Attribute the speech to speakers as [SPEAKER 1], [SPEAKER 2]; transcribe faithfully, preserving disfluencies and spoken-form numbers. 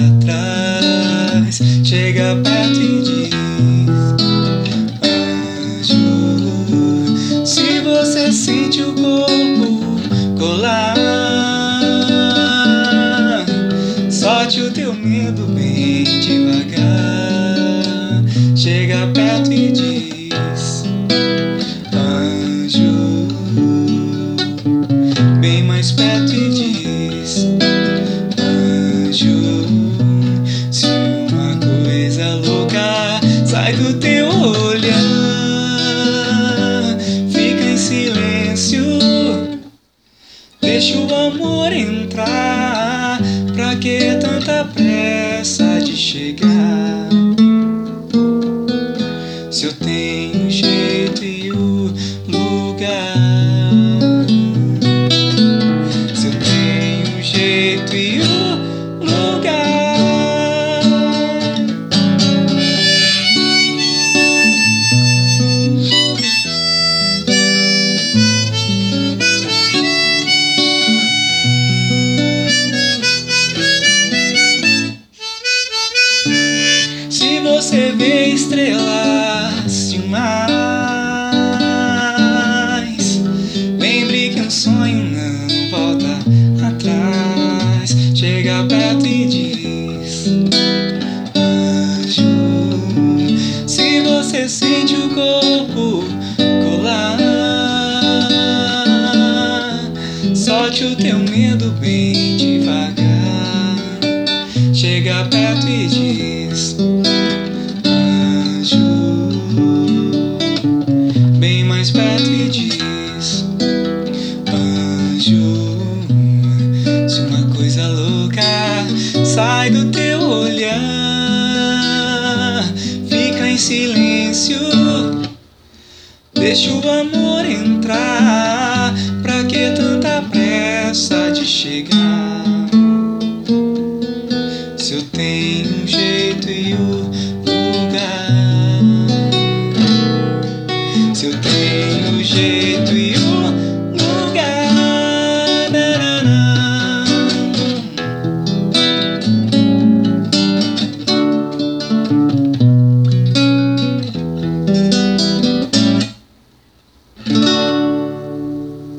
[SPEAKER 1] atrás. Chega perto e diz: anjo, se você sente o corpo colar, solte o teu medo bem devagar. Chega perto e diz: anjo, bem mais perto e diz: anjo, se uma coisa louca sai do teu olhar, fica em silêncio, deixa o amor entrar. Pra que tanta pressa de chegar, se eu tenho o jeito e o lugar? Se eu tenho o jeito e o lugar. Se você vê estrelas demais, lembre que um sonho não volta atrás. Chega perto e diz: anjo, se você sente o corpo colar, solte o teu medo bem devagar. Chega perto e diz: anjo, bem mais perto e diz: anjo, se uma coisa louca sai do teu olhar, fica em silêncio, deixa o amor entrar. Pra que tanta pressa de chegar, se eu tenho um jeito e o